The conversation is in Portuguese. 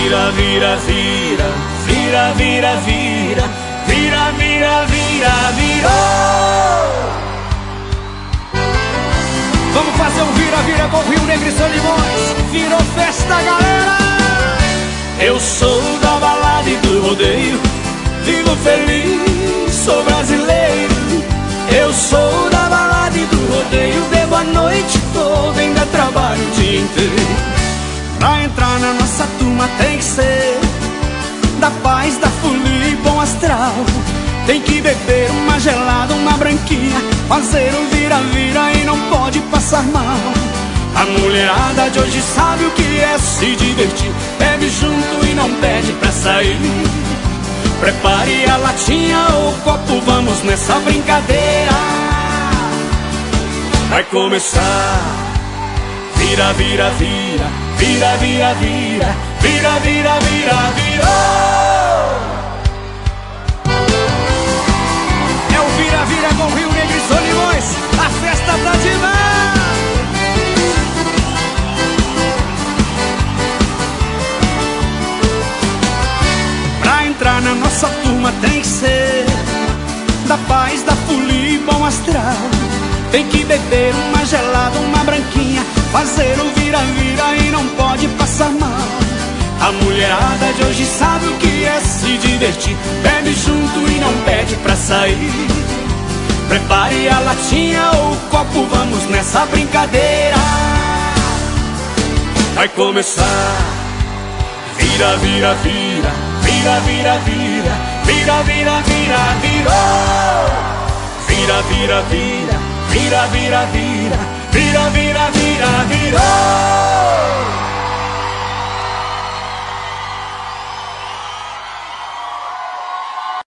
Vira, vira, vira, vira, vira, vira, vira, vira, vira, virou. Vamos fazer um vira-vira com o Rio Negro e Solimões. Virou festa, galera. Eu sou da balada e do rodeio, vivo feliz, sou brasileiro. Eu sou da balada e do rodeio, bebo a noite toda, ainda trabalho o dia inteiro. Pra entrar na nossa turma tem que ser da paz, da folia e bom astral. Tem que beber uma gelada, uma branquinha, fazer um vira-vira e não pode passar mal. A mulherada de hoje sabe o que é se divertir, bebe junto e não pede pra sair. Prepare a latinha ou o copo, vamos nessa brincadeira. Vai começar. Vira, vira, vira, vira, vira, vira, vira, vira, vira, virou. É o vira-vira com Rio Negro e Solimões, a festa tá demais. Pra entrar na nossa turma tem que ser da paz, da folia e bom astral. Tem que beber uma gelada, uma branquinha, fazer o vira-vira e não pode passar mal. A mulherada de hoje sabe o que é se divertir, bebe junto e não pede pra sair. Prepare a latinha ou o copo, vamos nessa brincadeira. Vai começar. Vira, vira, vira, vira, vira, vira, vira, vira, vira, virou. Vira, vira, vira, vira, vira, vira, vira, vira, vira.